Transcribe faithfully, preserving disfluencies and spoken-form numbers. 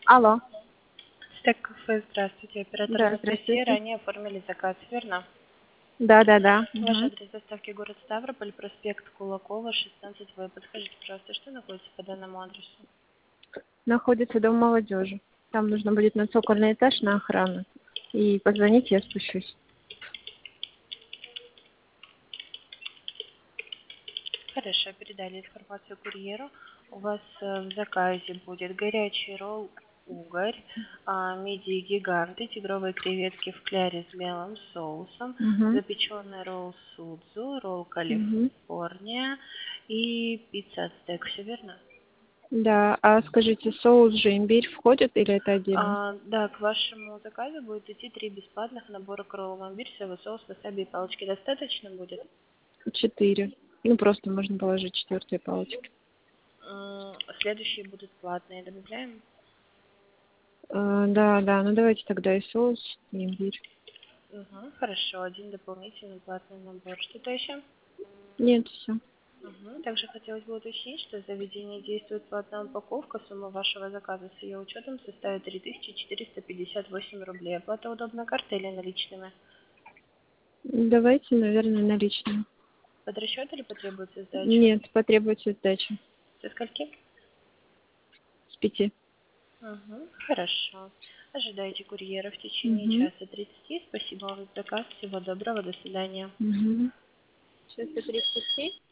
Алло. Стек кафе, здравствуйте. Оператор Да, Анастасия. здравствуйте. Ранее оформили заказ, верно? Да, да, да. Ваш Мгм. адрес доставки город Ставрополь, проспект Кулакова, шестнадцать В. Подскажите, пожалуйста, что находится по данному адресу? Находится дом молодежи. Там нужно будет на цокольный этаж на охрану. И позвонить, я спущусь. Хорошо, передали информацию курьеру. У вас э, в заказе будет горячий ролл угорь, а, мидии гиганты, тигровые креветки в кляре с белым соусом, Угу. запеченный ролл судзу, ролл Угу. Калифорния и пицца ацтек. Все верно? Да, а скажите, соус же имбирь входит или это отдельно? А, да, к вашему заказу будет идти три бесплатных набора к роллу имбирь, соевый соус, васаби и палочки. Достаточно будет? Четыре. Ну, просто можно положить четвертые палочки. М, Следующие будут платные. Добавляем? Э, да, да, ну давайте тогда и соус, и имбирь. Угу, хорошо, один дополнительный платный набор. Что-то еще? Нет, все. Угу. Также хотелось бы уточнить, что в заведении действует платная упаковка. Сумма вашего заказа с ее учетом составит три тысячи четыреста пятьдесят восемь рублей. Оплата удобной картой или наличными? Давайте, наверное, наличные. Под расчет или потребуется сдача? Нет, потребуется сдача. Со скольки? С пяти. Угу, хорошо. Ожидайте курьера в течение Угу. часа тридцати. Спасибо вам за заказ. Всего доброго. До свидания. Угу. Сейчас я тридцать.